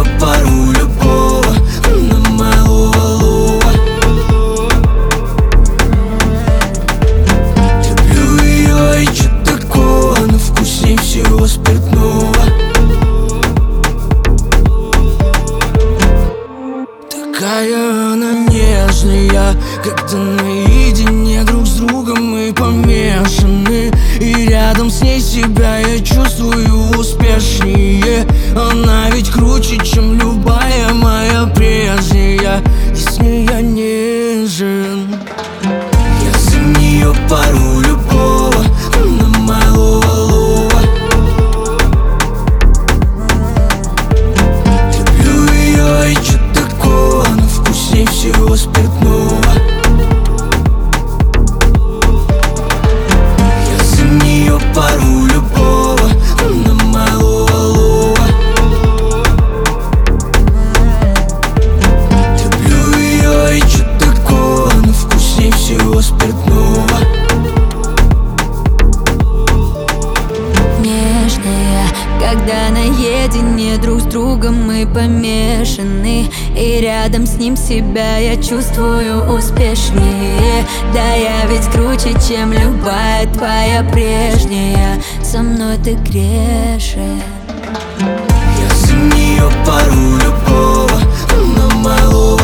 пару любого, она малого. Люблю ее, и чё такого, она вкусней всего спиртного. Такая она нежная, когда наедине друг с другом мы помешаны. И рядом с ней себя я чувствую успешнее. Она ведь круче, чем любая моя прежняя, и с ней я нежен. Я за нее пару любого, она малого. Люблю ее, и чё такого, она вкусней всего спиртного. Я за нее пару любого, она малого. Люблю ее, и чё такого, она вкусней всего спиртного. Нежная, когда наедине друг с другом мы помешаны. И рядом с ним себя я чувствую успешнее. Да я ведь круче, чем любая твоя прежняя. Со мной ты грешен. Я за нее пару любого, она малого.